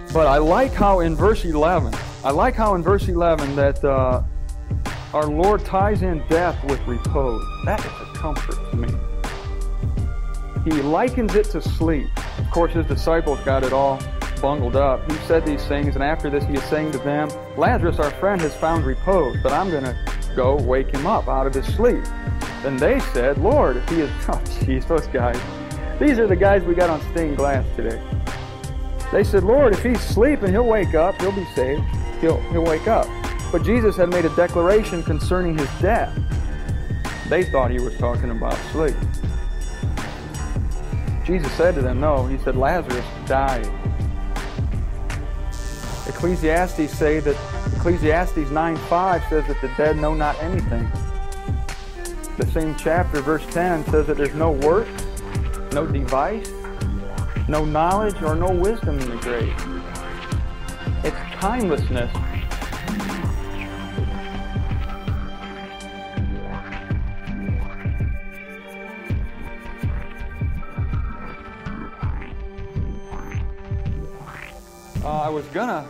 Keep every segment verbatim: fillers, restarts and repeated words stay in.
But I like how in verse eleven, I like how in verse eleven that uh, our Lord ties in death with repose. That is a comfort to me. He likens it to sleep. Of course, his disciples got it all bungled up. He said these things, and after this he is saying to them, Lazarus, our friend, has found repose, but I'm going to go wake him up out of his sleep. Then they said, Lord, if he is... Oh, jeez, those guys. These are the guys we got on stained glass today. They said, Lord, if he's sleeping, he'll wake up, he'll be saved, he'll, he'll wake up. But Jesus had made a declaration concerning his death. They thought he was talking about sleep. Jesus said to them, no, he said, Lazarus died. Ecclesiastes say that Ecclesiastes nine five says that the dead know not anything. The same chapter, verse ten, says that there's no work, no device, no knowledge, or no wisdom in the grave. It's timelessness. Uh, I was gonna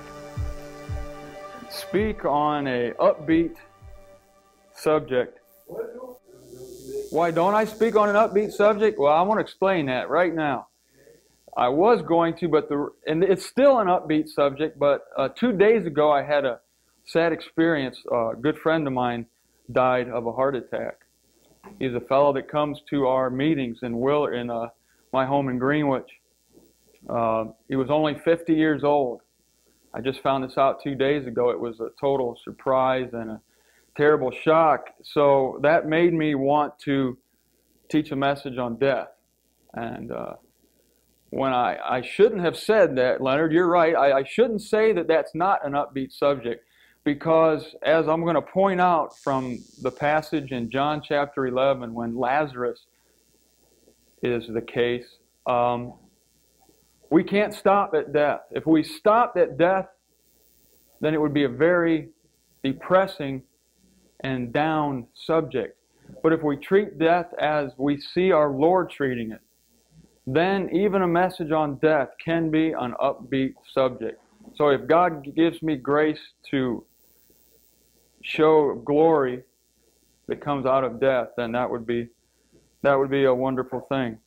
speak on a upbeat subject. Why don't I speak on an upbeat subject? Well, I want to explain that right now. I was going to, but the and it's still an upbeat subject. But uh, two days ago, I had a sad experience. Uh, a good friend of mine died of a heart attack. He's a fellow that comes to our meetings in Will in uh, my home in Greenwich. Uh, he was only fifty years old. I just found this out two days ago. It was a total surprise and a terrible shock. So that made me want to teach a message on death. And uh, when I, I shouldn't have said that, Leonard, you're right. I, I shouldn't say that that's not an upbeat subject, because as I'm going to point out from the passage in John chapter eleven, when Lazarus is the case, um, we can't stop at death. If we stopped at death, then it would be a very depressing and down subject. But if we treat death as we see our Lord treating it, then even a message on death can be an upbeat subject. So if God gives me grace to show glory that comes out of death, then that would be that would be a wonderful thing.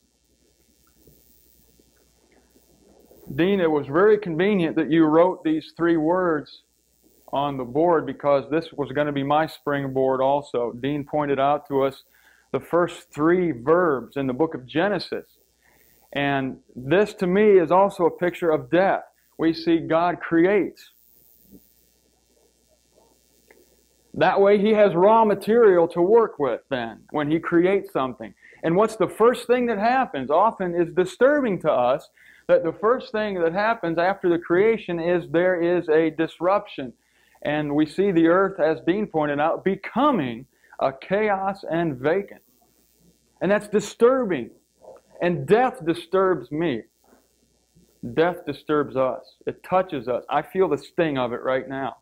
Dean, it was very convenient that you wrote these three words on the board, because this was going to be my springboard also. Dean pointed out to us the first three verbs in the book of Genesis. And this to me is also a picture of death. We see God creates. That way he has raw material to work with then when he creates something. And what's the first thing that happens? Often is disturbing to us that the first thing that happens after the creation is there is a disruption. And we see the earth, as Dean pointed out, becoming a chaos and vacant. And that's disturbing. And death disturbs me. Death disturbs us. It touches us. I feel the sting of it right now.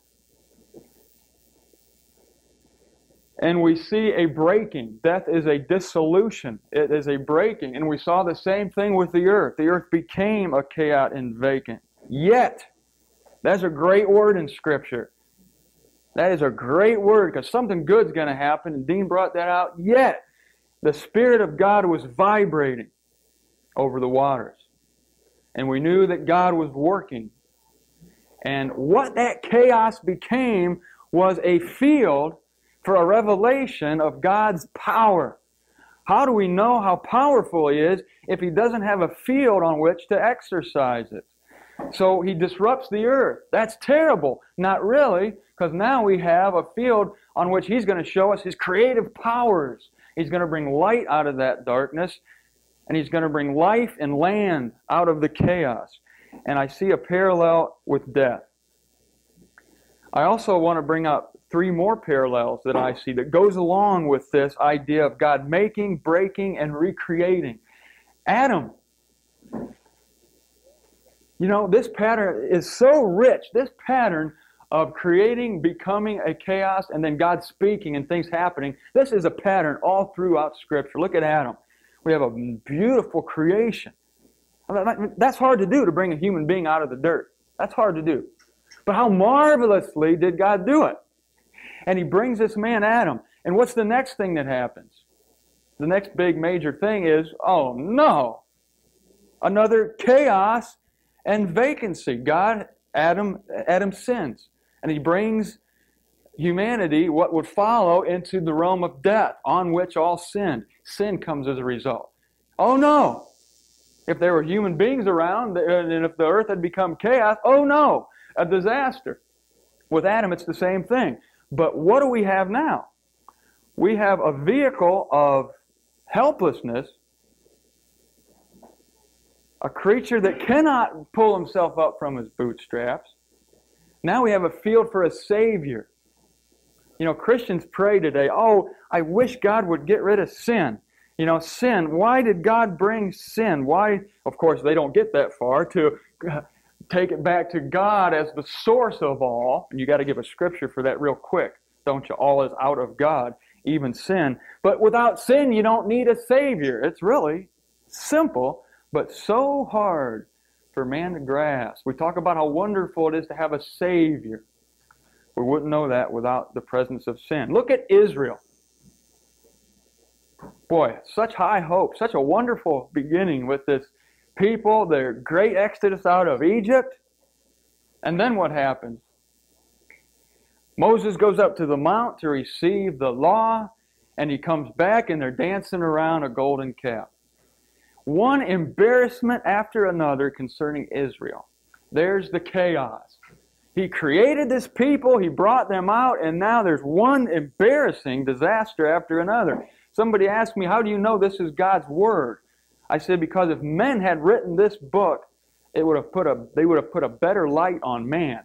And we see a breaking. Death is a dissolution. It is a breaking. And we saw the same thing with the earth. The earth became a chaos and vacant. Yet, that's a great word in Scripture. That is a great word, because something good's going to happen, and Dean brought that out. Yet, the Spirit of God was vibrating over the waters. And we knew that God was working. And what that chaos became was a field for a revelation of God's power. How do we know how powerful He is if He doesn't have a field on which to exercise it? So He disrupts the earth. That's terrible. Not really, because now we have a field on which He's going to show us His creative powers. He's going to bring light out of that darkness, and He's going to bring life and land out of the chaos. And I see a parallel with death. I also want to bring up three more parallels that I see that goes along with this idea of God making, breaking, and recreating. Adam. You know, this pattern is so rich. This pattern of creating, becoming a chaos, and then God speaking and things happening. This is a pattern all throughout Scripture. Look at Adam. We have a beautiful creation. That's hard to do, to bring a human being out of the dirt. That's hard to do. But how marvelously did God do it? And He brings this man Adam. And what's the next thing that happens? The next big major thing is, oh no, another chaos and vacancy. God, Adam, Adam sins. And He brings humanity, what would follow, into the realm of death, on which all sinned. Sin comes as a result. Oh no! If there were human beings around, and if the earth had become chaos, oh no! A disaster. With Adam, it's the same thing. But what do we have now? We have a vehicle of helplessness, a creature that cannot pull himself up from his bootstraps. Now we have a field for a Savior. You know, Christians pray today, oh, I wish God would get rid of sin. You know, sin, why did God bring sin? Why? Of course, they don't get that far to take it back to God as the source of all. And you got to give a scripture for that real quick, don't you? All is out of God, even sin. But without sin, you don't need a Savior. It's really simple, but so hard for man to grasp. We talk about how wonderful it is to have a Savior. We wouldn't know that without the presence of sin. Look at Israel. Boy, such high hope, such a wonderful beginning with this people, their great exodus out of Egypt. And then what happens? Moses goes up to the mount to receive the law, and he comes back and they're dancing around a golden calf. One embarrassment after another concerning Israel. There's the chaos. He created this people, He brought them out, and now there's one embarrassing disaster after another. Somebody asked me, how do you know this is God's Word? I said, because if men had written this book, it would have put a, they would have put a better light on man.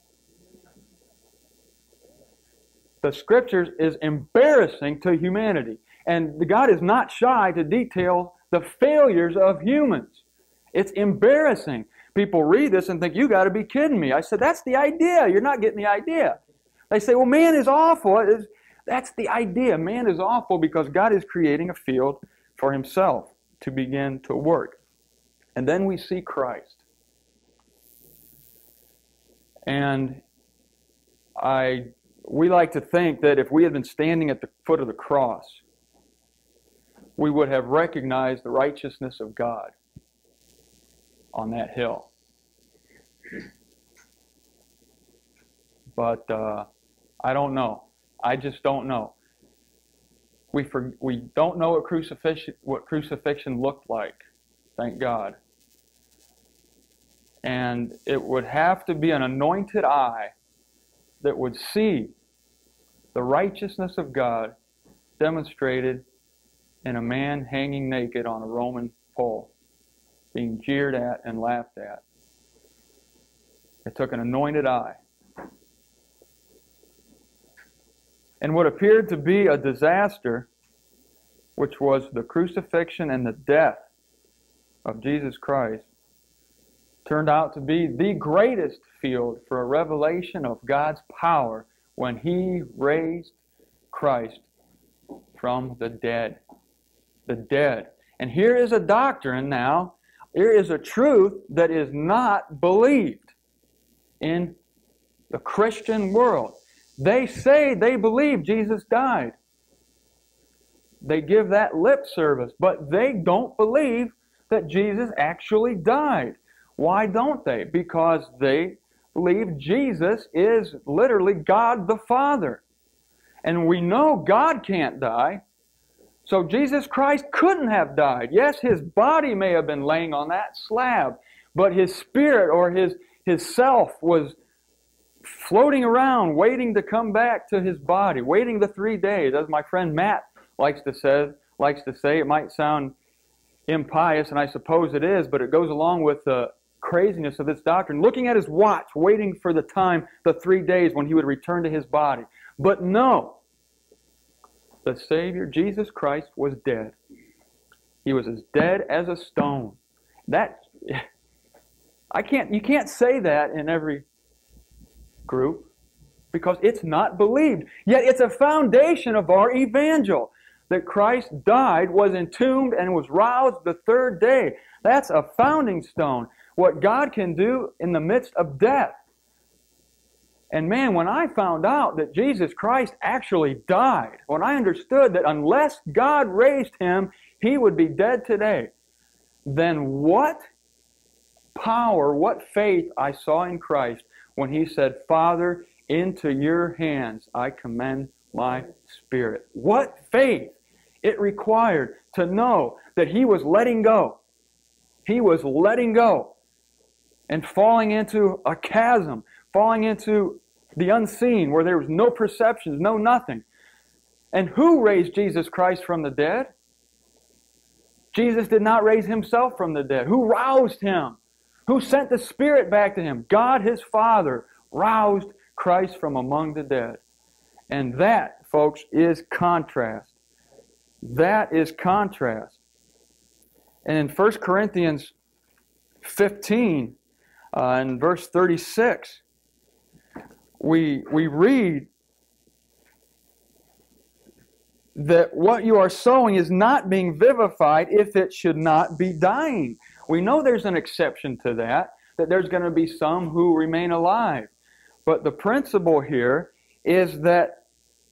The Scriptures is embarrassing to humanity. And God is not shy to detail the failures of humans. It's embarrassing. People read this and think, you got to be kidding me. I said, that's the idea. You're not getting the idea. They say, well, man is awful. It's, that's the idea. Man is awful because God is creating a field for Himself to begin to work. And then we see Christ. And I, we like to think that if we had been standing at the foot of the cross, we would have recognized the righteousness of God on that hill. But uh, I don't know. I just don't know. We for, we don't know what crucifixion what crucifixion looked like. Thank God. And it would have to be an anointed eye that would see the righteousness of God demonstrated in a man hanging naked on a Roman pole, being jeered at and laughed at. It took an anointed eye. And what appeared to be a disaster, which was the crucifixion and the death of Jesus Christ, turned out to be the greatest field for a revelation of God's power when He raised Christ from the dead. The dead. And here is a doctrine now, here is a truth that is not believed in the Christian world. They say they believe Jesus died. They give that lip service, but they don't believe that Jesus actually died. Why don't they? Because they believe Jesus is literally God the Father. And we know God can't die, so Jesus Christ couldn't have died. Yes, His body may have been laying on that slab, but His spirit or His, his self was floating around, waiting to come back to His body, waiting the three days. As my friend Matt likes to say, likes to say, it might sound impious, and I suppose it is, but it goes along with the craziness of this doctrine. Looking at his watch, waiting for the time, the three days when He would return to His body. But no, the Savior, Jesus Christ, was dead. He was as dead as a stone. That, I can't, you can't say that in every group because it's not believed. Yet it's a foundation of our evangel that Christ died, was entombed, and was roused the third day. That's a founding stone. what God can do in the midst of death. And man, when I found out that Jesus Christ actually died, when I understood that unless God raised Him, He would be dead today, then what power, what faith I saw in Christ when He said, Father, into your hands I commend my spirit. What faith it required to know that He was letting go. He was letting go and falling into a chasm, falling into the unseen where there was no perceptions, no nothing. And who raised Jesus Christ from the dead? Jesus did not raise Himself from the dead. Who roused Him? Who sent the Spirit back to Him? God His Father roused Christ from among the dead. And that, folks, is contrast. That is contrast. And in First Corinthians fifteen, uh, in verse thirty-six, we, we read that what you are sowing is not being vivified if it should not be dying. We know there's an exception to that, that there's going to be some who remain alive. But the principle here is that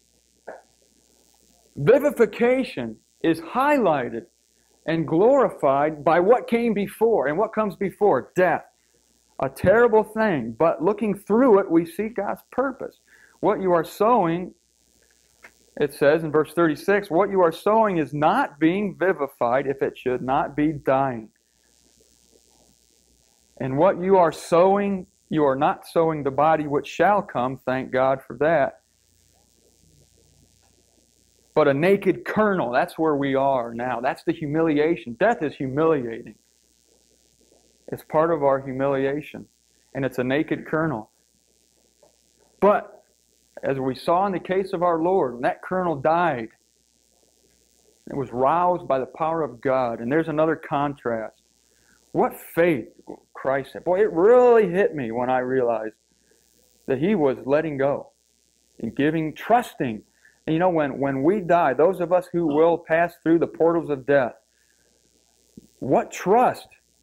vivification is highlighted and glorified by what came before. And what comes before? Death. A terrible thing. But looking through it, we see God's purpose. What you are sowing, it says in verse thirty-six, what you are sowing is not being vivified if it should not be dying. And what you are sowing, you are not sowing the body which shall come, thank God for that, but a naked kernel. That's where we are now. That's the humiliation. Death is humiliating. It's part of our humiliation. And it's a naked kernel. But, as we saw in the case of our Lord, when that kernel died, it was roused by the power of God. And there's another contrast. What faith Christ had. Boy, it really hit me when I realized that He was letting go and giving, trusting. And you know, when, when we die, those of us who will pass through the portals of death, what trust?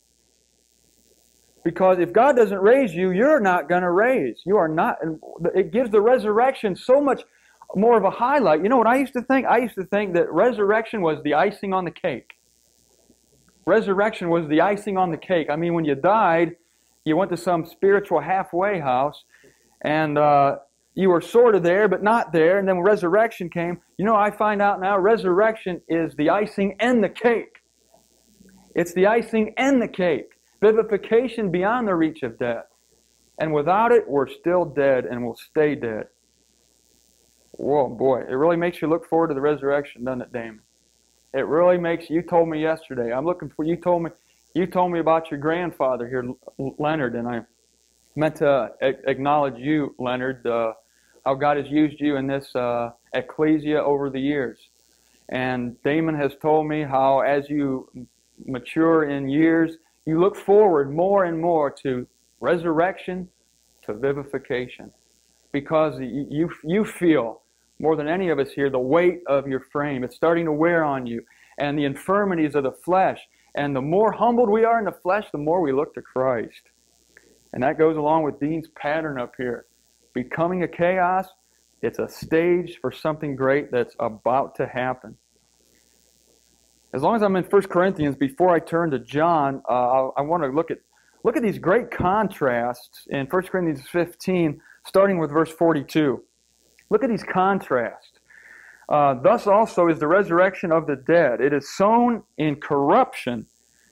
Because if God doesn't raise you, you're not going to raise. You are not. And it gives the resurrection so much more of a highlight. You know what I used to think? I used to think that resurrection was the icing on the cake. Resurrection was the icing on the cake. I mean, when you died, you went to some spiritual halfway house, and uh, you were sort of there, but not there. And then when resurrection came, you know, I find out now, resurrection is the icing and the cake. It's the icing and the cake. Vivification beyond the reach of death. And without it, we're still dead and will stay dead. Whoa, boy, it really makes you look forward to the resurrection, doesn't it, Damon? It really makes, you told me yesterday, I'm looking for, you told me, you told me about your grandfather here, Leonard, and I meant to acknowledge you, Leonard, uh, how God has used you in this uh, ecclesia over the years. And Damon has told me how as you mature in years, you look forward more and more to resurrection, to vivification. Because you, you, you feel, more than any of us here, the weight of your frame. It's starting to wear on you. And the infirmities of the flesh. And the more humbled we are in the flesh, the more we look to Christ. And that goes along with Dean's pattern up here. Becoming a chaos, it's a stage for something great that's about to happen. As long as I'm in First Corinthians, before I turn to John, uh, I want to look at look at these great contrasts in First Corinthians fifteen, starting with verse forty-two. Look at these contrasts. Uh, Thus also is the resurrection of the dead. It is sown in corruption.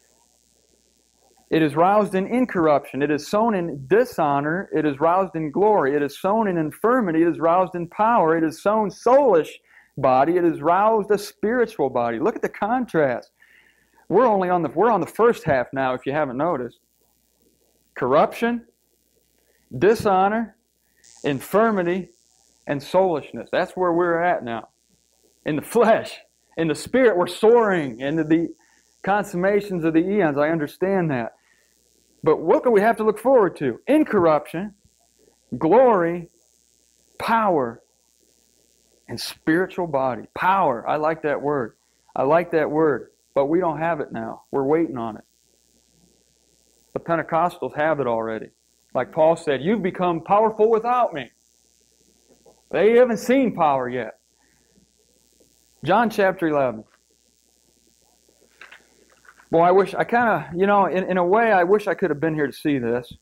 It is roused in incorruption. It is sown in dishonor. It is roused in glory. It is sown in infirmity. It is roused in power. It is sown soulish body. It is roused a spiritual body. Look at the contrast. We're only on the we're on the first half now, if you haven't noticed. Corruption, dishonor, infirmity, and soulishness. That's where we're at now. In the flesh, in the spirit, we're soaring into the consummations of the eons. I understand that. But what do we have to look forward to? Incorruption, glory, power, and spiritual body. Power. I like that word. I like that word. But we don't have it now. We're waiting on it. The Pentecostals have it already. Like Paul said, you've become powerful without me. They haven't seen power yet. John chapter eleven. Boy, I wish, I kind of, you know, in, in a way, I wish I could have been here to see this.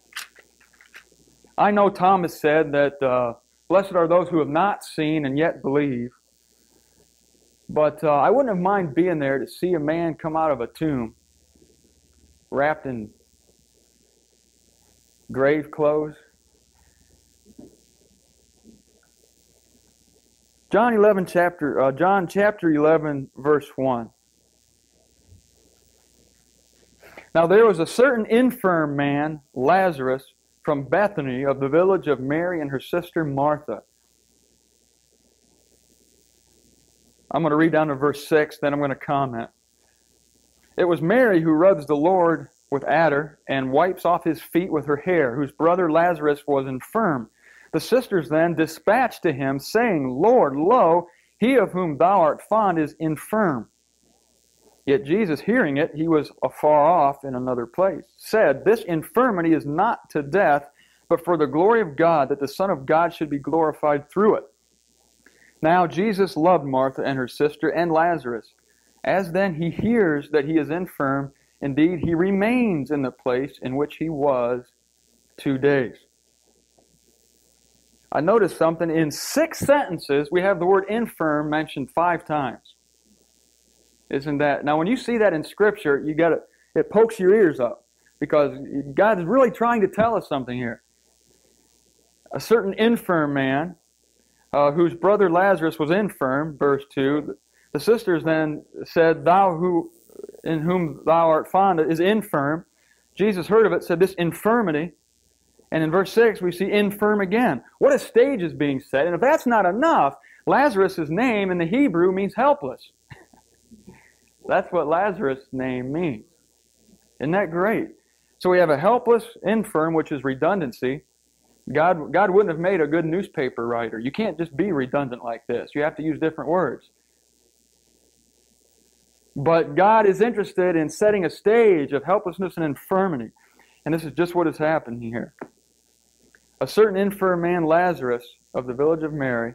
I know Thomas said that, uh, blessed are those who have not seen and yet believe. But uh, I wouldn't have minded being there to see a man come out of a tomb wrapped in grave clothes. John eleven chapter uh, John chapter eleven verse one. Now there was a certain infirm man, Lazarus, from Bethany, of the village of Mary and her sister Martha. I'm going to read down to verse six, then I'm going to comment. It was Mary who rubs the Lord with attar and wipes off his feet with her hair, whose brother Lazarus was infirm. The sisters then dispatched to him, saying, Lord, lo, he of whom thou art fond is infirm. Yet Jesus, hearing it, he was afar off in another place, said, This infirmity is not to death, but for the glory of God, that the Son of God should be glorified through it. Now Jesus loved Martha and her sister and Lazarus. As then he hears that he is infirm, indeed he remains in the place in which he was two days. I noticed something. In six sentences, we have the word infirm mentioned five times. Isn't that? Now when you see that in Scripture, you got it, it pokes your ears up, because God is really trying to tell us something here. A certain infirm man, Uh, whose brother Lazarus was infirm, verse two. The sisters then said, Thou who in whom thou art fond is infirm. Jesus heard of it, said, This infirmity. And in verse six, we see infirm again. What a stage is being set. And if that's not enough, Lazarus' name in the Hebrew means helpless. That's what Lazarus' name means. Isn't that great? So we have a helpless infirm, which is redundancy. God, God wouldn't have made a good newspaper writer. You can't just be redundant like this. You have to use different words. But God is interested in setting a stage of helplessness and infirmity. And this is just what has happened here. A certain infirm man, Lazarus, of the village of Mary,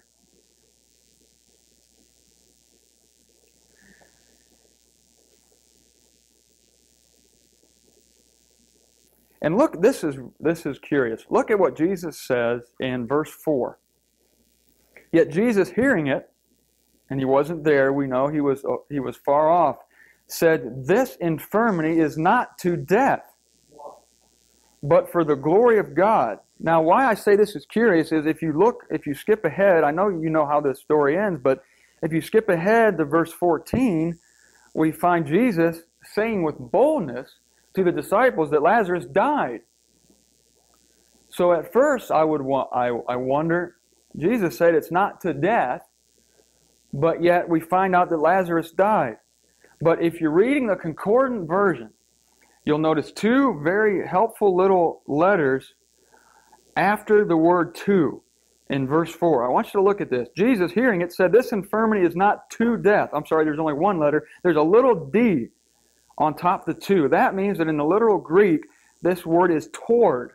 and look, this is this is curious. Look at what Jesus says in verse four. Yet Jesus, hearing it, and he wasn't there, we know he was he was far off, said, This infirmity is not to death, but for the glory of God. Now, why I say this is curious is if you look, if you skip ahead, I know you know how this story ends, but if you skip ahead to verse fourteen, we find Jesus saying with boldness to the disciples that Lazarus died. So at first I would wa- I, I wonder, Jesus said it's not to death, but yet we find out that Lazarus died. But if you're reading the concordant version, you'll notice two very helpful little letters after the word to in verse four. I want you to look at this. Jesus, hearing it, said, This infirmity is not to death. I'm sorry, there's only one letter. There's a little d on top of the two. That means that in the literal Greek, this word is toward.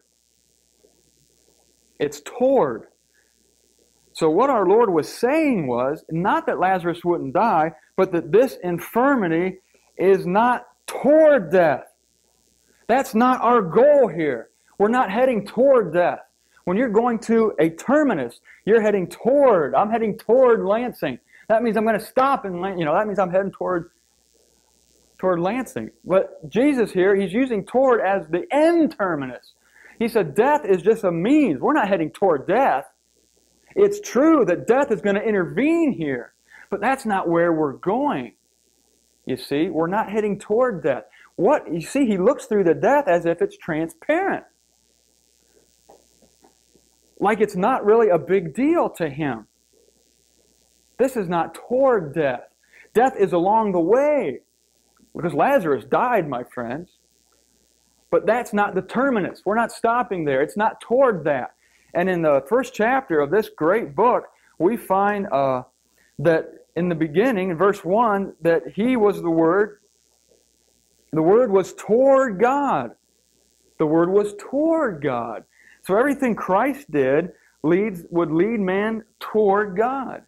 It's toward. So what our Lord was saying was, not that Lazarus wouldn't die, but that this infirmity is not toward death. That's not our goal here. We're not heading toward death. When you're going to a terminus, you're heading toward. I'm heading toward Lansing. That means I'm going to stop and, you know, that means I'm heading toward toward Lansing. But Jesus here, he's using toward as the end terminus. He said death is just a means. We're not heading toward death. It's true that death is going to intervene here, but that's not where we're going. You see, we're not heading toward death. What, you see, he looks through the death as if it's transparent. Like it's not really a big deal to him. This is not toward death. Death is along the way. Because Lazarus died, my friends. But that's not the terminus. We're not stopping there. It's not toward that. And in the first chapter of this great book, we find uh, that in the beginning, in verse one, that he was the Word. The Word was toward God. The Word was toward God. So everything Christ did leads would lead man toward God.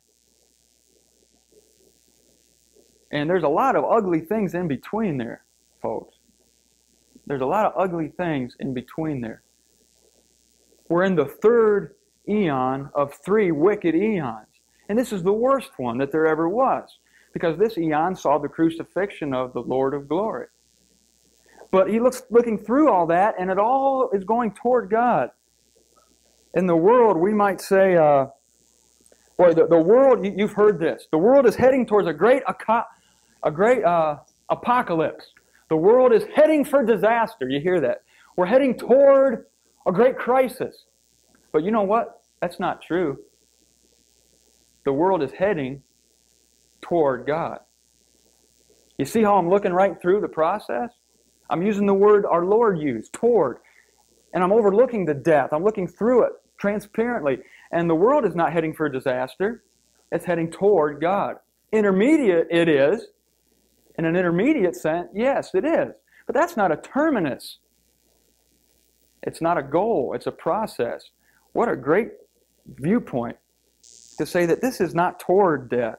And there's a lot of ugly things in between there, folks. There's a lot of ugly things in between there. We're in the third eon of three wicked eons. And this is the worst one that there ever was, because this eon saw the crucifixion of the Lord of glory. But he looks looking through all that, and it all is going toward God. In the world, we might say, uh, boy, the, the world, you, you've heard this, the world is heading towards a great, a great uh, apocalypse. The world is heading for disaster. You hear that? We're heading toward a great crisis. But you know what? That's not true. The world is heading toward God. You see how I'm looking right through the process? I'm using the word our Lord used, toward. And I'm overlooking the death. I'm looking through it transparently. And the world is not heading for disaster. It's heading toward God. Intermediate it is. In an intermediate sense, yes, it is. But that's not a terminus. It's not a goal. It's a process. What a great viewpoint to say that this is not toward death.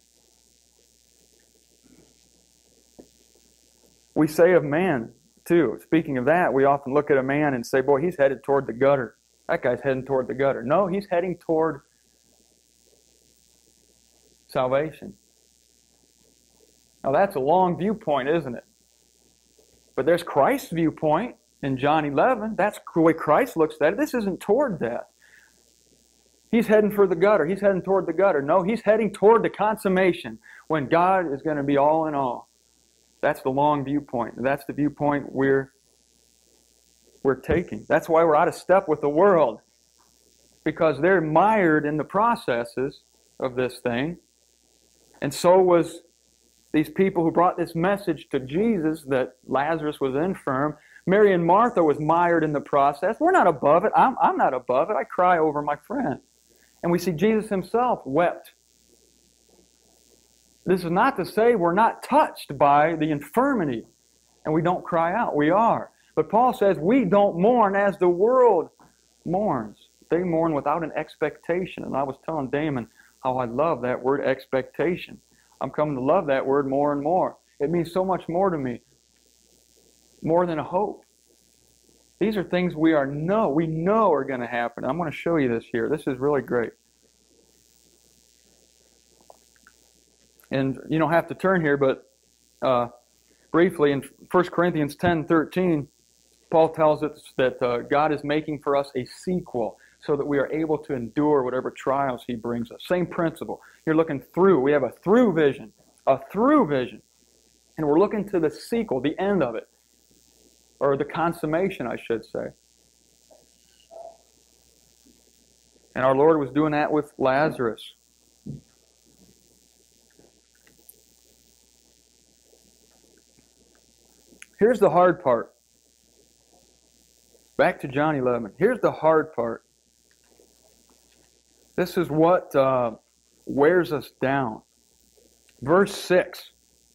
We say of man, too, speaking of that, we often look at a man and say, boy, he's headed toward the gutter. That guy's heading toward the gutter. No, he's heading toward salvation. Now that's a long viewpoint, isn't it? But there's Christ's viewpoint in John eleven. That's the way Christ looks at it. This isn't toward death. He's heading for the gutter. He's heading toward the gutter. No, he's heading toward the consummation when God is going to be all in all. That's the long viewpoint. That's the viewpoint we're, we're taking. That's why we're out of step with the world. Because they're mired in the processes of this thing. And so was these people who brought this message to Jesus that Lazarus was infirm. Mary and Martha was mired in the process. We're not above it. I'm, I'm not above it. I cry over my friend. And we see Jesus himself wept. This is not to say we're not touched by the infirmity and we don't cry out. We are. But Paul says we don't mourn as the world mourns. They mourn without an expectation. And I was telling Damon how I love that word expectation. I'm coming to love that word more and more. It means so much more to me. More than a hope. These are things we are know, we know are going to happen. I'm going to show you this here. This is really great. And you don't have to turn here, but uh, briefly in First Corinthians ten thirteen, Paul tells us that uh, God is making for us a sequel so that we are able to endure whatever trials He brings us. Same principle. You're looking through. We have a through vision. A through vision. And we're looking to the sequel, the end of it. Or the consummation, I should say. And our Lord was doing that with Lazarus. Here's the hard part. Back to John eleven. Here's the hard part. This is what uh, wears us down. Verse six.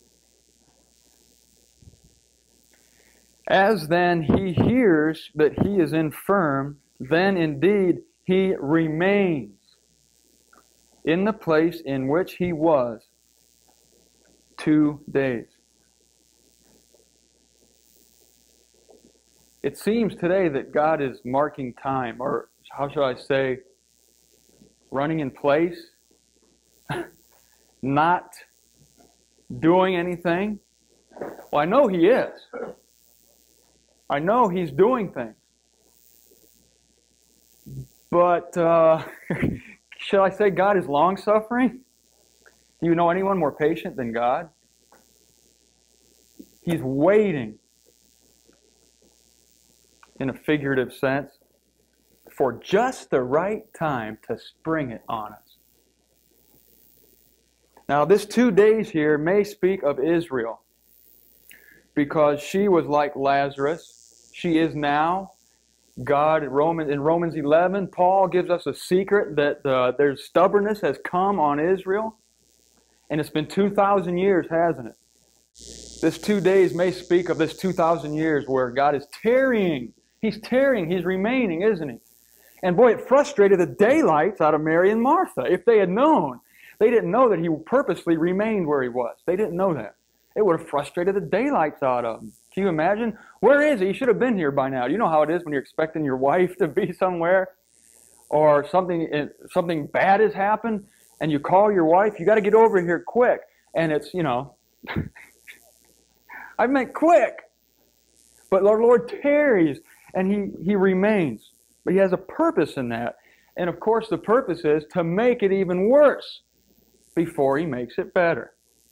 As then he hears that he is infirm, then indeed he remains in the place in which he was two days. It seems today that God is marking time, or how shall I say, running in place, not doing anything. Well, I know He is. I know He's doing things. But, uh, shall I say God is long-suffering? Do you know anyone more patient than God? He's waiting, in a figurative sense, for just the right time to spring it on us. Now, this two days here may speak of Israel, because she was like Lazarus. She is now. God, in Romans, in Romans eleven, Paul gives us a secret that uh, their stubbornness has come on Israel. And it's been two thousand years, hasn't it? This two days may speak of this two thousand years where God is tarrying He's tarrying, He's remaining, isn't He? And boy, it frustrated the daylights out of Mary and Martha. If they had known, they didn't know that He purposely remained where He was. They didn't know that. It would have frustrated the daylights out of them. Can you imagine? Where is He? He should have been here by now. You know how it is when you're expecting your wife to be somewhere, or something something bad has happened, and you call your wife, you got to get over here quick. And it's, you know, I meant quick. But our Lord tarries, and He, He remains. But He has a purpose in that. And of course, the purpose is to make it even worse before He makes it better.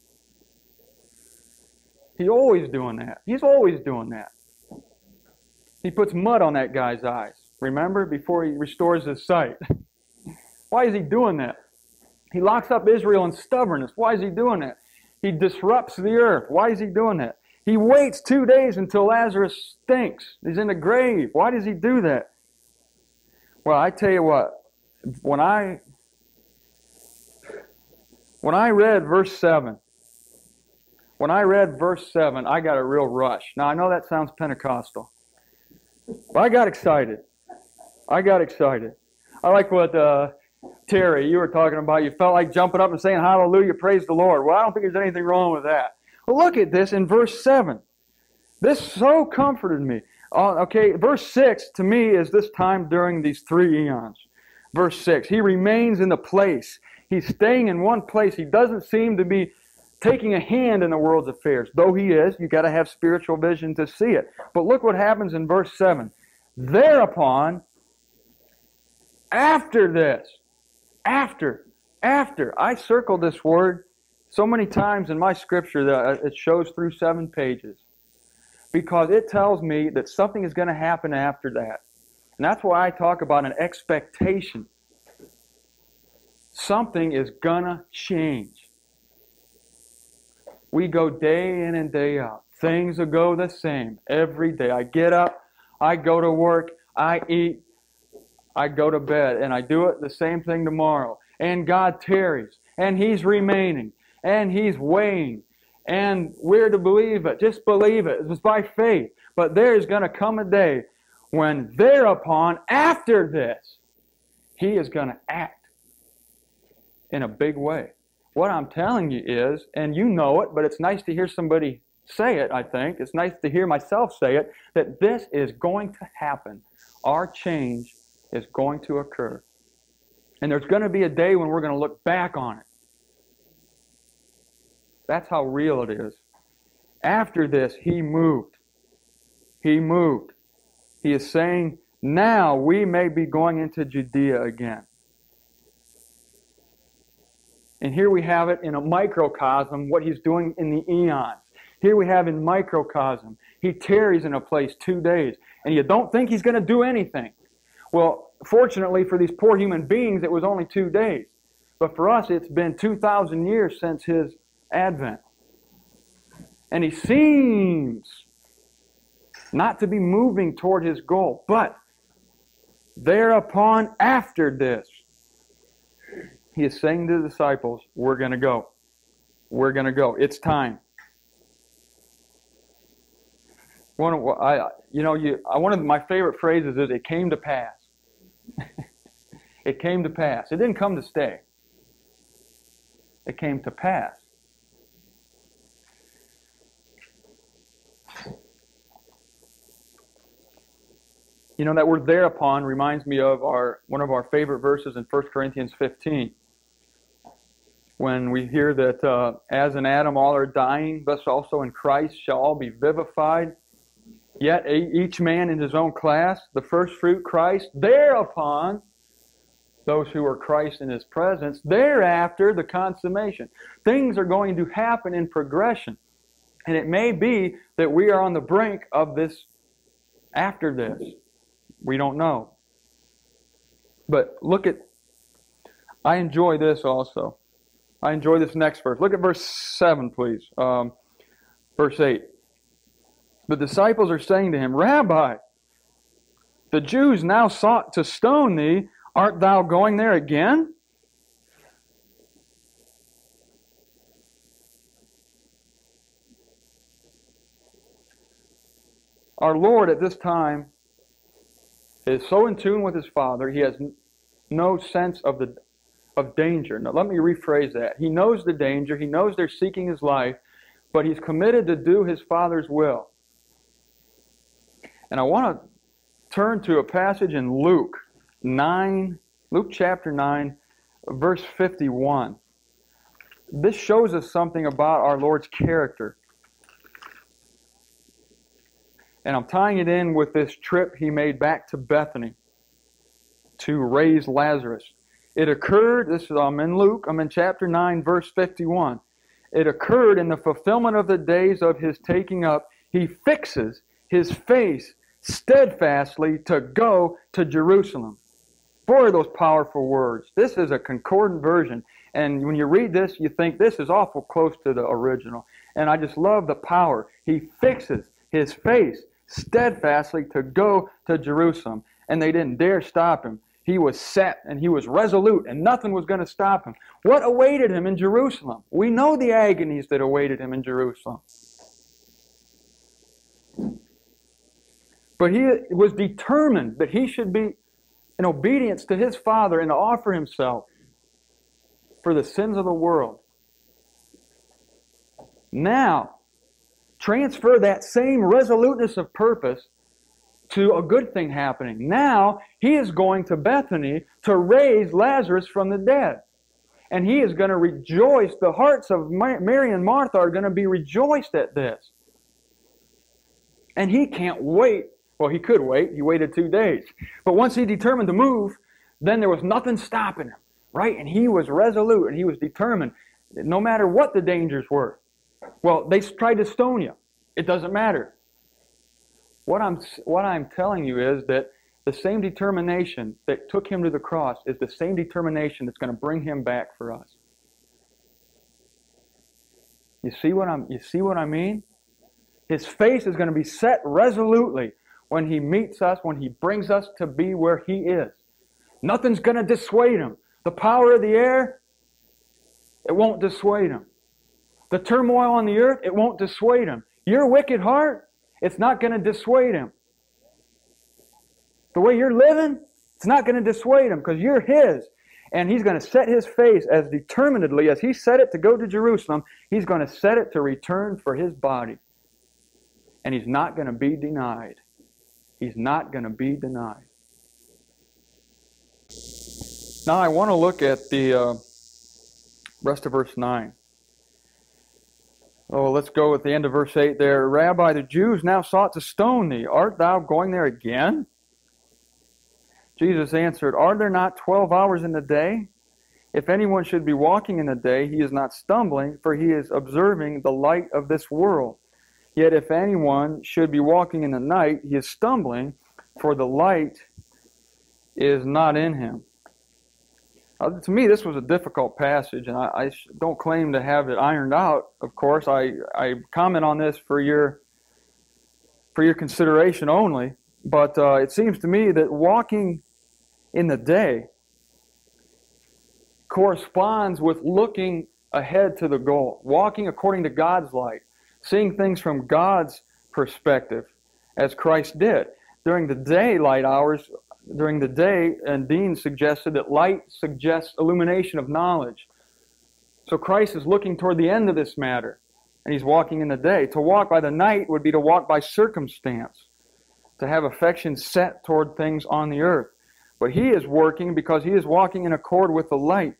He's always doing that. He's always doing that. He puts mud on that guy's eyes, remember, before He restores his sight. Why is He doing that? He locks up Israel in stubbornness. Why is He doing that? He disrupts the earth. Why is He doing that? He waits two days until Lazarus stinks. He's in the grave. Why does He do that? Well, I tell you what, when I when I read verse seven, when I read verse seven, I got a real rush. Now, I know that sounds Pentecostal, but I got excited. I got excited. I like what uh, Terry, you were talking about. You felt like jumping up and saying, hallelujah, praise the Lord. Well, I don't think there's anything wrong with that. Well, look at this in verse seven. This so comforted me. Uh, okay, verse six to me is this time during these three eons. Verse six, He remains in the place. He's staying in one place. He doesn't seem to be taking a hand in the world's affairs. Though He is, you've got to have spiritual vision to see it. But look what happens in verse seven. Thereupon, after this, after, after, I circled this word so many times in my scripture that it shows through seven pages. Because it tells me that something is going to happen after that. And that's why I talk about an expectation. Something is going to change. We go day in and day out. Things will go the same every day. I get up, I go to work, I eat, I go to bed, and I do it the same thing tomorrow. And God tarries, and He's remaining, and He's weighing, and we're to believe it. Just believe it. It's by faith. But there's going to come a day when thereupon, after this, He is going to act in a big way. What I'm telling you is, and you know it, but it's nice to hear somebody say it, I think. It's nice to hear myself say it, that this is going to happen. Our change is going to occur. And there's going to be a day when we're going to look back on it. That's how real it is. After this, He moved. He moved. He is saying, now we may be going into Judea again. And here we have it in a microcosm, what He's doing in the eons. Here we have in microcosm, He tarries in a place two days. And you don't think He's going to do anything. Well, fortunately for these poor human beings, it was only two days. But for us, it's been two thousand years since His advent. And He seems not to be moving toward His goal. But thereupon, after this, He is saying to the disciples, we're going to go. We're going to go. It's time. One of, I, you know, you, one of my favorite phrases is, it came to pass. It came to pass. It didn't come to stay. It came to pass. You know, that word thereupon reminds me of our one of our favorite verses in First Corinthians fifteen. When we hear that uh, as in Adam all are dying, thus also in Christ shall all be vivified. Yet each man in his own class, the first fruit Christ, thereupon those who are Christ in His presence, thereafter the consummation. Things are going to happen in progression. And it may be that we are on the brink of this after this. We don't know. But look at, I enjoy this also. I enjoy this next verse. Look at verse seven, please. Um, verse eight. The disciples are saying to Him, Rabbi, the Jews now sought to stone Thee. Art Thou going there again? Our Lord at this time is so in tune with his Father, he has no sense of the of danger. Now let me rephrase that. He knows the danger, he knows they're seeking his life, but he's committed to do his Father's will. And I want to turn to a passage in Luke nine, Luke chapter nine, verse fifty-one. This shows us something about our Lord's character. And I'm tying it in with this trip he made back to Bethany to raise Lazarus. It occurred, this is, I'm in Luke, I'm in chapter nine, verse fifty-one. It occurred in the fulfillment of the days of his taking up, he fixes his face steadfastly to go to Jerusalem. Boy, are those powerful words. This is a concordant version. And when you read this, you think this is awful close to the original. And I just love the power. He fixes his face steadfastly to go to Jerusalem. And they didn't dare stop him. He was set and he was resolute and nothing was going to stop him. What awaited him in Jerusalem? We know the agonies that awaited him in Jerusalem. But he was determined that he should be in obedience to his Father and to offer himself for the sins of the world. Now, transfer that same resoluteness of purpose to a good thing happening. Now, he is going to Bethany to raise Lazarus from the dead. And he is going to rejoice. The hearts of Mary and Martha are going to be rejoiced at this. And he can't wait. Well, he could wait. He waited two days. But once he determined to move, then there was nothing stopping him. Right? And he was resolute and he was determined, no matter what the dangers were. Well, they tried to stone you. It doesn't matter. What I'm, what I'm telling you is that the same determination that took him to the cross is the same determination that's going to bring him back for us. You see what I'm, you see what I mean? His face is going to be set resolutely when he meets us, when he brings us to be where he is. Nothing's going to dissuade him. The power of the air, it won't dissuade him. The turmoil on the earth, it won't dissuade him. Your wicked heart, it's not going to dissuade him. The way you're living, it's not going to dissuade him because you're his. And he's going to set his face as determinedly as he set it to go to Jerusalem, he's going to set it to return for his body. And he's not going to be denied. He's not going to be denied. Now I want to look at the uh, rest of verse nine. Oh, let's go at the end of verse eight there. Rabbi, the Jews now sought to stone thee. Art thou going there again? Jesus answered, Are there not twelve hours in the day? If anyone should be walking in the day, he is not stumbling, for he is observing the light of this world. Yet if anyone should be walking in the night, he is stumbling, for the light is not in him. Uh, to me, this was a difficult passage, and I, I don't claim to have it ironed out, of course. I, I comment on this for your, for your consideration only, but uh, it seems to me that walking in the day corresponds with looking ahead to the goal, walking according to God's light, seeing things from God's perspective, as Christ did. During the daylight hours, during the day, and Dean suggested that light suggests illumination of knowledge. So Christ is looking toward the end of this matter, and he's walking in the day. To walk by the night would be to walk by circumstance, to have affection set toward things on the earth. But he is working because he is walking in accord with the light.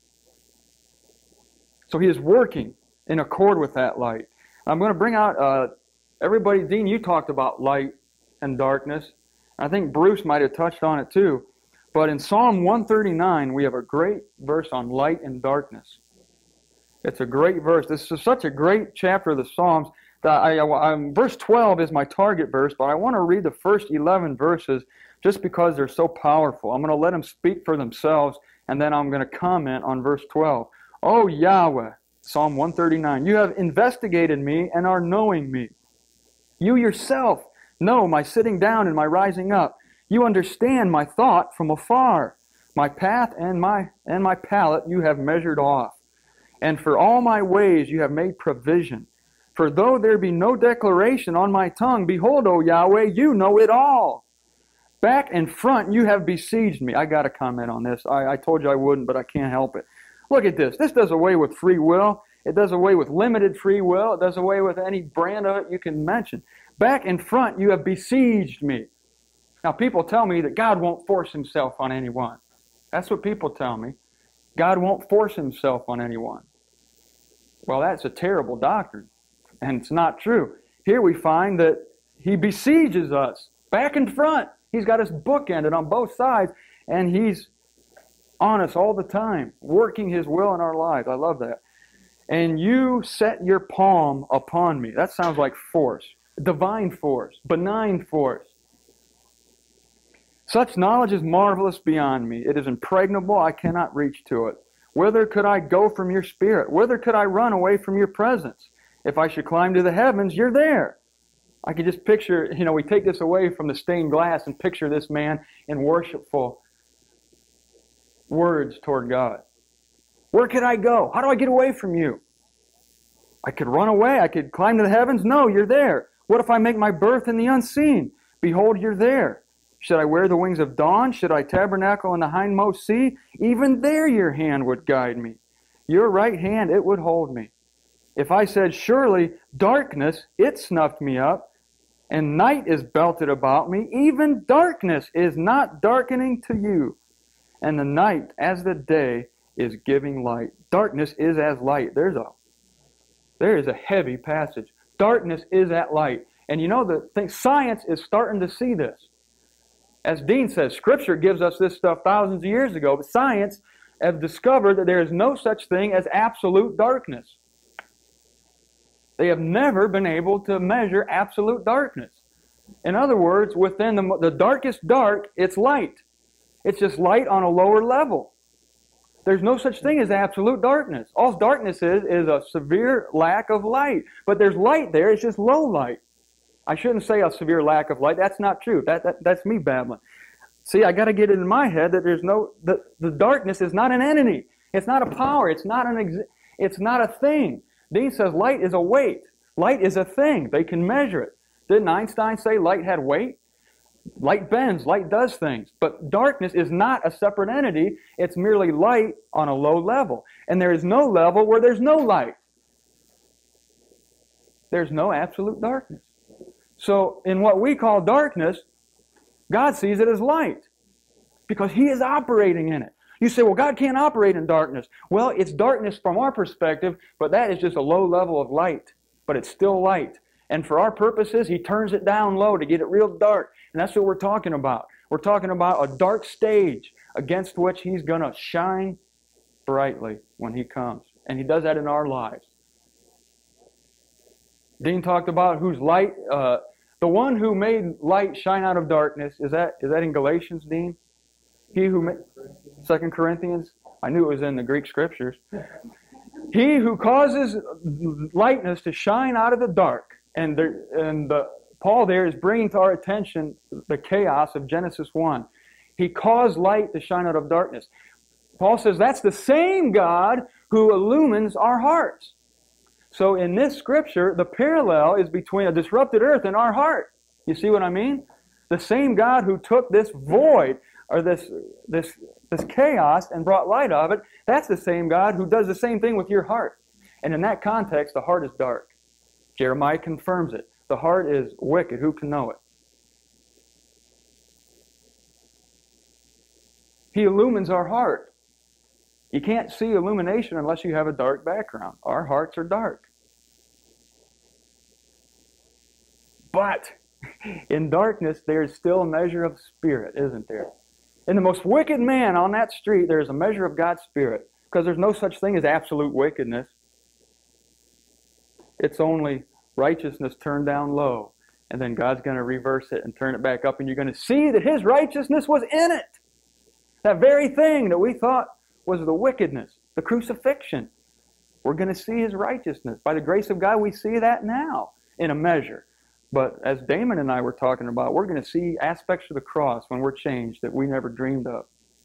So he is working in accord with that light. I'm going to bring out, uh, everybody, Dean, you talked about light and darkness. I think Bruce might have touched on it too. But in Psalm one thirty-nine, we have a great verse on light and darkness. It's a great verse. This is such a great chapter of the Psalms. That I, I, I, verse twelve is my target verse, but I want to read the first eleven verses just because they're so powerful. I'm going to let them speak for themselves, and then I'm going to comment on verse twelve. O Yahweh, Psalm one thirty-nine, you have investigated me and are knowing me. You yourself know my sitting down and my rising up. You understand my thought from afar. My path and my and my palate you have measured off. And for all my ways you have made provision. For though there be no declaration on my tongue, behold, O Yahweh, you know it all. Back and front you have besieged me. I got to comment on this. I, I told you I wouldn't, but I can't help it. Look at this. This does away with free will. It does away with limited free will. It does away with any brand of it you can mention. Back and front you have besieged me. Now people tell me that God won't force himself on anyone. That's what people tell me. God won't force himself on anyone. Well, that's a terrible doctrine, and it's not true. Here we find that he besieges us, back and front. He's got us bookended on both sides, and he's on us all the time, working his will in our lives. I love that. And you set your palm upon me. That sounds like force. Divine force. Benign force. Such knowledge is marvelous beyond me. It is impregnable. I cannot reach to it. Whither could I go from your spirit? Whither could I run away from your presence? If I should climb to the heavens, you're there. I can just picture, you know, we take this away from the stained glass and picture this man in worshipful words toward God. Where could I go? How do I get away from you? I could run away. I could climb to the heavens. No, you're there. What if I make my birth in the unseen? Behold, you're there. Should I wear the wings of dawn? Should I tabernacle in the hindmost sea? Even there your hand would guide me. Your right hand, it would hold me. If I said, surely darkness, it snuffed me up, and night is belted about me, even darkness is not darkening to you. And the night, as the day, is giving light. Darkness is as light. There's a, there is a heavy passage. Darkness is at light. And you know, the thing, science is starting to see this. As Dean says, Scripture gives us this stuff thousands of years ago, but science has discovered that there is no such thing as absolute darkness. They have never been able to measure absolute darkness. In other words, within the, the darkest dark, it's light. It's just light on a lower level. There's no such thing as absolute darkness. All darkness is is a severe lack of light. But there's light there, it's just low light. I shouldn't say a severe lack of light. That's not true. That, that That's me babbling. See, I got to get it in my head that there's no, the, the darkness is not an entity. It's not a power. It's not an ex, It's not a thing. Dean says light is a weight. Light is a thing. They can measure it. Didn't Einstein say light had weight? Light bends. Light does things. But darkness is not a separate entity. It's merely light on a low level. And there is no level where there's no light. There's no absolute darkness. So in what we call darkness, God sees it as light because He is operating in it. You say, well, God can't operate in darkness. Well, it's darkness from our perspective, but that is just a low level of light. But it's still light. And for our purposes, He turns it down low to get it real dark. And that's what we're talking about. We're talking about a dark stage against which He's going to shine brightly when He comes. And He does that in our lives. Dean talked about whose light, uh, the one who made light shine out of darkness. Is that is that in Galatians, Dean? He who made, Second Corinthians? I knew it was in the Greek Scriptures. He who causes lightness to shine out of the dark. And, there, and the, Paul there is bringing to our attention the chaos of Genesis one. He caused light to shine out of darkness. Paul says that's the same God who illumines our hearts. So in this Scripture, the parallel is between a disrupted earth and our heart. You see what I mean? The same God who took this void, or this, this, this chaos, and brought light of it, that's the same God who does the same thing with your heart. And in that context, the heart is dark. Jeremiah confirms it. The heart is wicked. Who can know it? He illumines our heart. You can't see illumination unless you have a dark background. Our hearts are dark. But in darkness, there's still a measure of Spirit, isn't there? In the most wicked man on that street, there's a measure of God's Spirit. Because there's no such thing as absolute wickedness. It's only righteousness turned down low. And then God's going to reverse it and turn it back up. And you're going to see that His righteousness was in it. That very thing that we thought was the wickedness, the crucifixion. We're going to see His righteousness. By the grace of God, we see that now in a measure. But as Damon and I were talking about, we're going to see aspects of the cross when we're changed that we never dreamed of.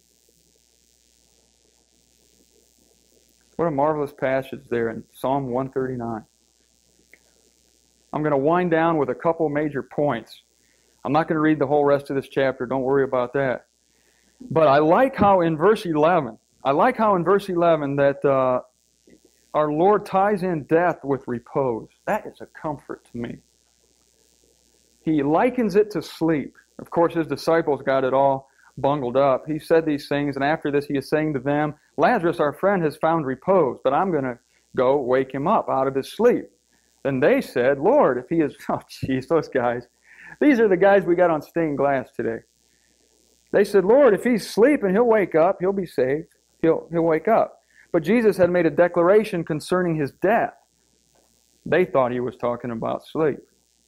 What a marvelous passage there in Psalm one thirty-nine. I'm going to wind down with a couple major points. I'm not going to read the whole rest of this chapter. Don't worry about that. But I like how in verse eleven, I like how in verse eleven that uh, our Lord ties in death with repose. That is a comfort to me. He likens it to sleep. Of course, his disciples got it all bungled up. He said these things, and after this he is saying to them, Lazarus, our friend, has found repose, but I'm going to go wake him up out of his sleep. Then they said, Lord, if he is... Oh, jeez, those guys. These are the guys we got on stained glass today. They said, Lord, if he's sleeping, he'll wake up. He'll be saved. He'll, he'll wake up. But Jesus had made a declaration concerning his death. They thought he was talking about sleep.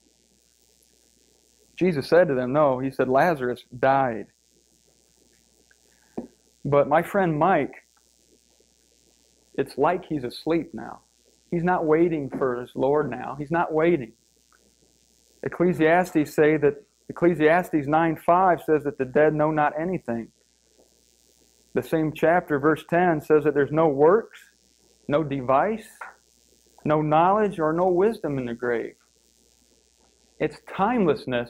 Jesus said to them, no, he said, Lazarus died. But my friend Mike, it's like he's asleep now. He's not waiting for his Lord now. He's not waiting. Ecclesiastes say that Ecclesiastes nine five says that the dead know not anything. The same chapter, verse ten, says that there's no works, no device, no knowledge, or no wisdom in the grave. It's timelessness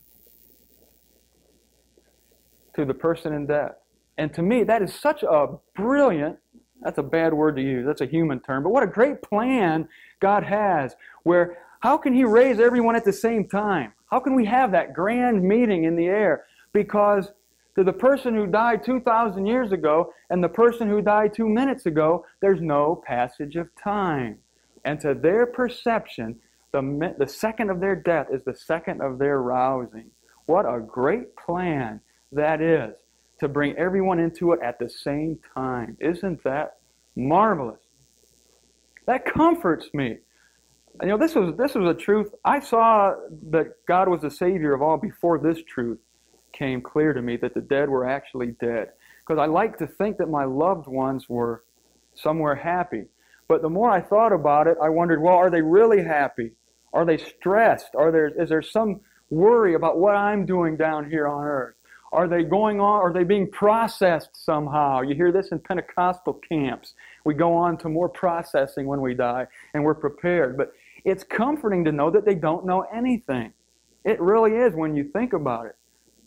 to the person in death. And to me, that is such a brilliant, that's a bad word to use, that's a human term, but what a great plan God has, where how can He raise everyone at the same time? How can we have that grand meeting in the air? Because to the person who died two thousand years ago and the person who died two minutes ago, there's no passage of time. And to their perception, the, the second of their death is the second of their rousing. What a great plan that is, to bring everyone into it at the same time. Isn't that marvelous? That comforts me. You know, this was this was a truth. I saw that God was the Savior of all before this truth came clear to me, that the dead were actually dead. Because I like to think that my loved ones were somewhere happy. But the more I thought about it, I wondered, well, are they really happy? Are they stressed? Are there is there some worry about what I'm doing down here on earth? Are they going on, are they being processed somehow? You hear this in Pentecostal camps. We go on to more processing when we die, and we're prepared. But it's comforting to know that they don't know anything. It really is when you think about it.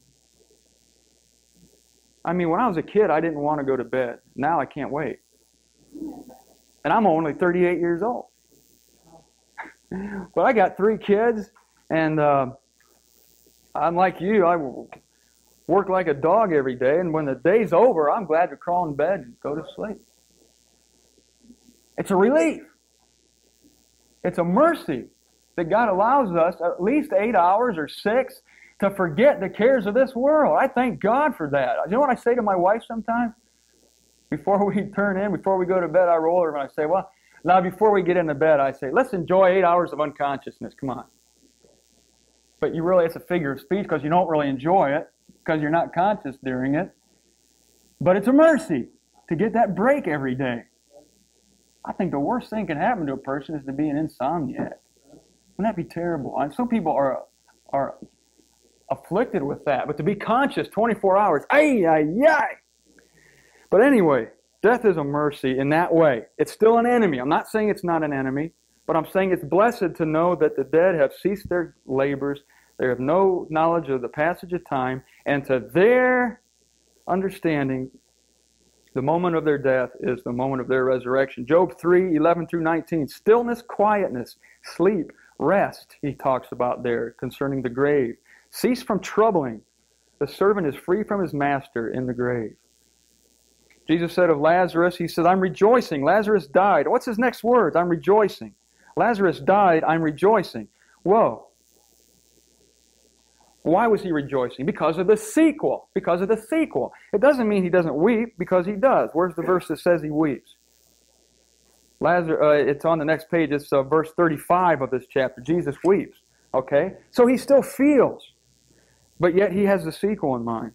I mean, when I was a kid, I didn't want to go to bed. Now I can't wait. And I'm only thirty-eight years old. But I got three kids, and uh, I'm like you. I work like a dog every day, and when the day's over, I'm glad to crawl in bed and go to sleep. It's a relief. It's a mercy that God allows us at least eight hours or six to forget the cares of this world. I thank God for that. You know what I say to my wife sometimes? Before we turn in, before we go to bed, I roll her and I say, well, now before we get into bed, I say, let's enjoy eight hours of unconsciousness. Come on. But you really, it's a figure of speech because you don't really enjoy it, because you're not conscious during it. But it's a mercy to get that break every day. I think the worst thing can happen to a person is to be an insomniac. Wouldn't that be terrible? And some people are are afflicted with that. But to be conscious twenty-four hours, ay, ay, ay. But anyway, death is a mercy in that way. It's still an enemy. I'm not saying it's not an enemy, but I'm saying it's blessed to know that the dead have ceased their labors. They have no knowledge of the passage of time, and to their understanding, the moment of their death is the moment of their resurrection. Job three, eleven through nineteen. Stillness, quietness, sleep, rest, he talks about there concerning the grave. Cease from troubling. The servant is free from his master in the grave. Jesus said of Lazarus, he said, I'm rejoicing. Lazarus died. What's his next words? I'm rejoicing. Lazarus died, I'm rejoicing. Whoa. Why was he rejoicing? Because of the sequel. Because of the sequel. It doesn't mean he doesn't weep, because he does. Where's the verse that says he weeps? Lazarus, uh, it's on the next page. It's uh, verse thirty-five of this chapter. Jesus weeps. Okay? So he still feels. But yet he has the sequel in mind.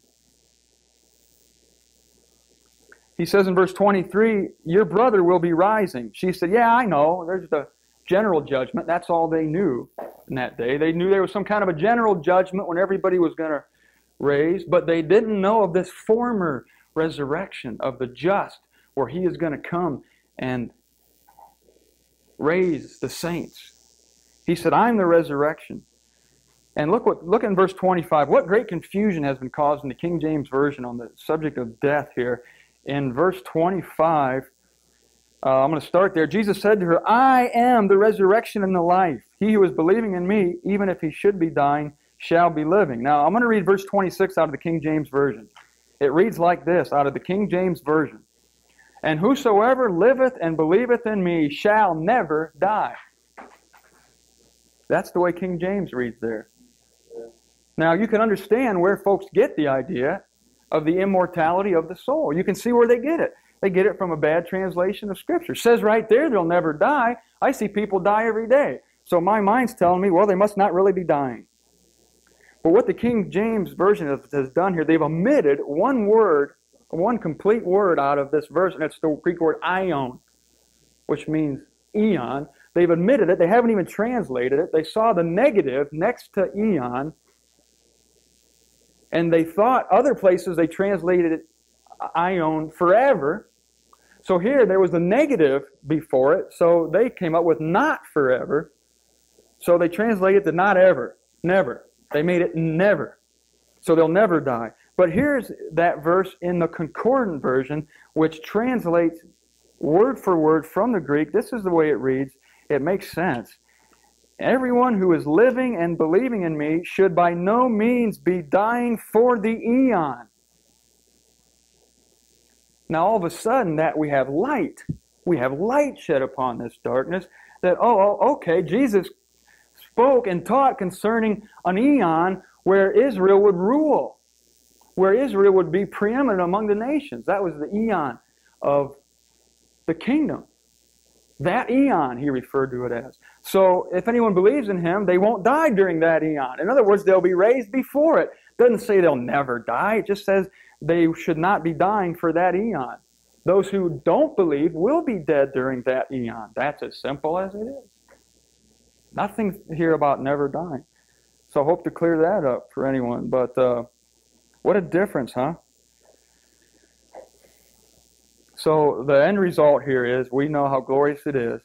He says in verse twenty-three, your brother will be rising. She said, yeah, I know. There's the general judgment. That's all they knew in that day. They knew there was some kind of a general judgment when everybody was going to raise, but they didn't know of this former resurrection of the just, where he is going to come and raise the saints. He said, I'm the resurrection And look what look in verse twenty-five. What great confusion has been caused in the King James Version on the subject of death here. In verse twenty-five, uh, I'm going to start there. Jesus said to her, I am the resurrection and the life. He who is believing in me, even if he should be dying, shall be living. Now, I'm going to read verse twenty-six out of the King James Version. It reads like this, out of the King James Version. And whosoever liveth and believeth in me shall never die. That's the way King James reads there. Now, you can understand where folks get the idea of the immortality of the soul. You can see where they get it. They get it from a bad translation of Scripture. It says right there they'll never die. I see people die every day. So my mind's telling me, well, they must not really be dying. But what the King James Version has done here, they've omitted one word, one complete word out of this verse, and it's the Greek word aion, which means eon. They've omitted it. They haven't even translated it. They saw the negative next to eon, and they thought other places they translated it aion, forever. So here there was the negative before it, so they came up with not forever. So they translated the not ever, never. They made it never. So they'll never die. But here's that verse in the Concordant Version, which translates word for word from the Greek. This is the way it reads. It makes sense. Everyone who is living and believing in me should by no means be dying for the eon. Now all of a sudden that we have light. We have light shed upon this darkness. That, oh, okay, Jesus spoke and taught concerning an eon where Israel would rule. Where Israel would be preeminent among the nations. That was the eon of the kingdom. That eon, he referred to it as. So, if anyone believes in him, they won't die during that eon. In other words, they'll be raised before it. It doesn't say they'll never die. It just says they should not be dying for that eon. Those who don't believe will be dead during that eon. That's as simple as it is. Nothing here about never dying. So, I hope to clear that up for anyone. But, uh, what a difference, huh? So the end result here is, we know how glorious it is.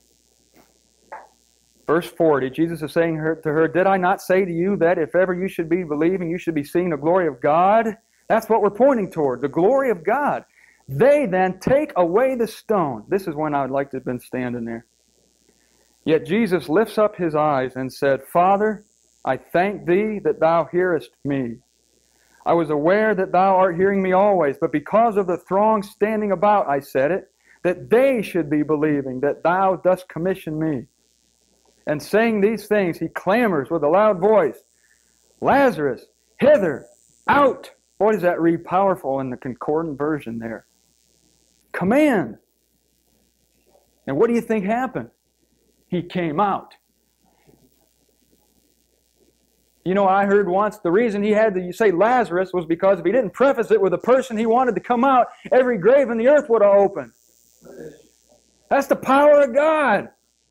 Verse forty, Jesus is saying to her, did I not say to you that if ever you should be believing, you should be seeing the glory of God? That's what we're pointing toward, the glory of God. They then take away the stone. This is when I would like to have been standing there. Yet Jesus lifts up his eyes and said, Father, I thank thee that thou hearest me. I was aware that thou art hearing me always, but because of the throng standing about, I said it, that they should be believing that thou dost commission me. And saying these things, he clamors with a loud voice, Lazarus, hither, out. Boy, does that read powerful in the Concordant Version there. Command. And what do you think happened? He came out. You know, I heard once the reason he had to say Lazarus was because if he didn't preface it with a person he wanted to come out, every grave in the earth would have opened. That's the power of God.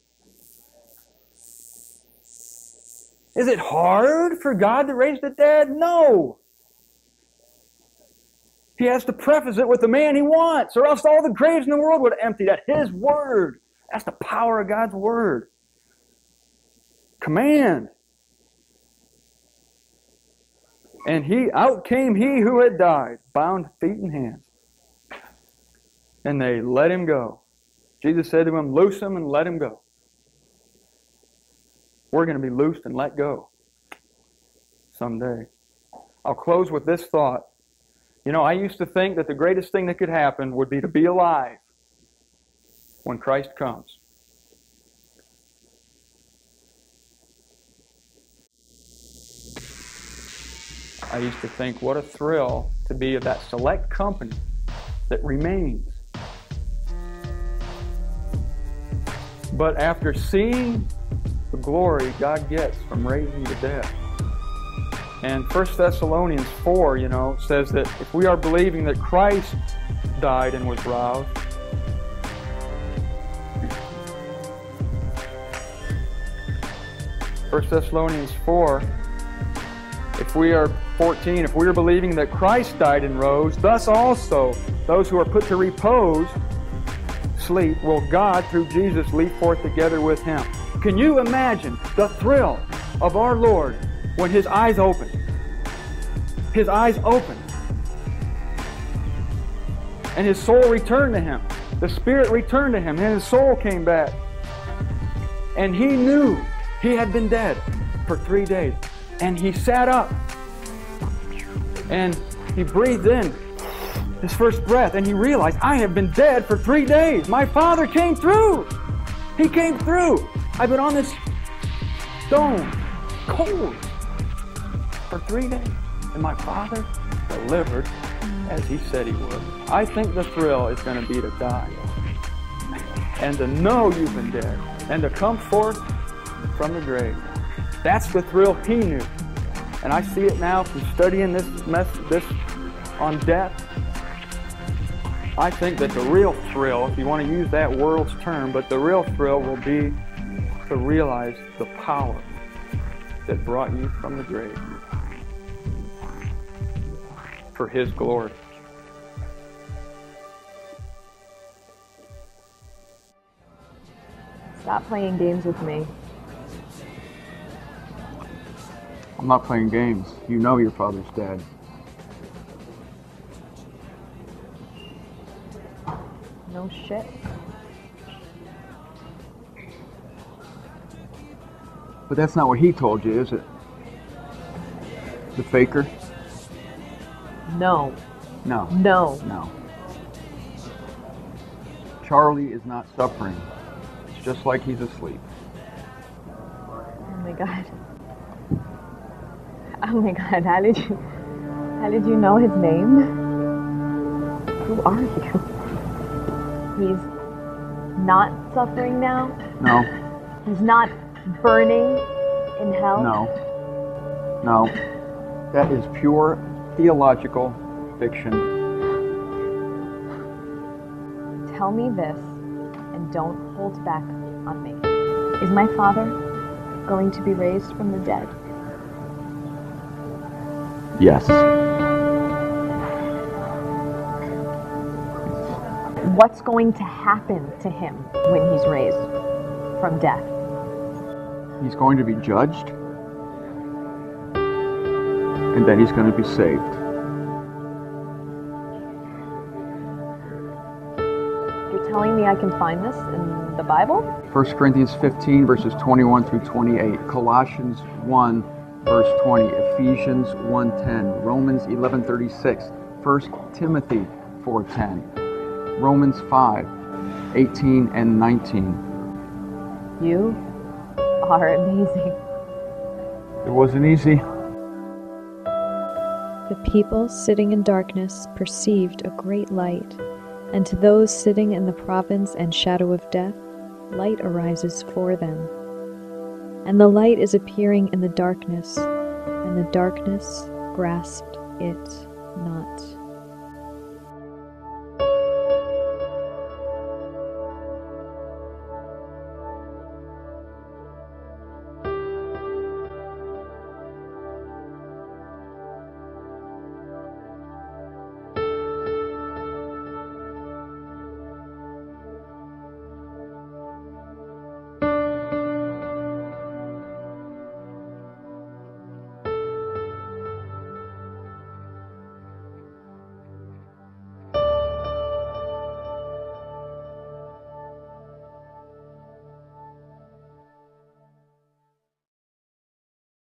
Is it hard for God to raise the dead? No. He has to preface it with the man he wants, or else all the graves in the world would have emptied at his word. That's the power of God's word. Command. And he out came he who had died, bound feet and hands. And they let him go. Jesus said to him, loose him and let him go. We're going to be loosed and let go someday. I'll close with this thought. You know, I used to think that the greatest thing that could happen would be to be alive when Christ comes. I used to think, what a thrill to be of that select company that remains. But after seeing the glory God gets from raising the dead, and First Thessalonians four, you know, says that if we are believing that Christ died and was roused, First Thessalonians four, if we are fourteen, if we are believing that Christ died and rose, thus also those who are put to repose, sleep, will God through Jesus lead forth together with him. Can you imagine the thrill of our Lord when his eyes opened. His eyes opened. And his soul returned to him. The spirit returned to him, and his soul came back. And he knew he had been dead for three days. And he sat up. And he breathed in his first breath, and he realized, I have been dead for three days. My Father came through. He came through. I've been on this stone, cold, for three days. And my Father delivered as he said he would. I think the thrill is going to be to die and to know you've been dead and to come forth from the grave. That's the thrill he knew. And I see it now from studying this mess, this on death. I think that the real thrill, if you want to use that world's term, but the real thrill will be to realize the power that brought you from the grave for his glory. Stop playing games with me. I'm not playing games. You know your father's dead. No shit. But that's not what he told you, is it? The faker? No. No. No. No. Charlie is not suffering. It's just like he's asleep. Oh my God. Oh my God, how did you, how did you know his name? Who are you? He's not suffering now? No. He's not burning in hell? No. No. That is pure theological fiction. Tell me this, and don't hold back on me. Is my father going to be raised from the dead? Yes. What's going to happen to him when he's raised from death? He's going to be judged, and then he's going to be saved. You're telling me I can find this in the Bible? First Corinthians fifteen, verses twenty-one through twenty-eight. Colossians one, verse twenty. Ephesians one ten. Romans eleven thirty-six. First Timothy four ten. Romans five, eighteen and nineteen. You are amazing. It wasn't easy. The people sitting in darkness perceived a great light, and to those sitting in the province and shadow of death, light arises for them. And the light is appearing in the darkness, and the darkness grasped it not.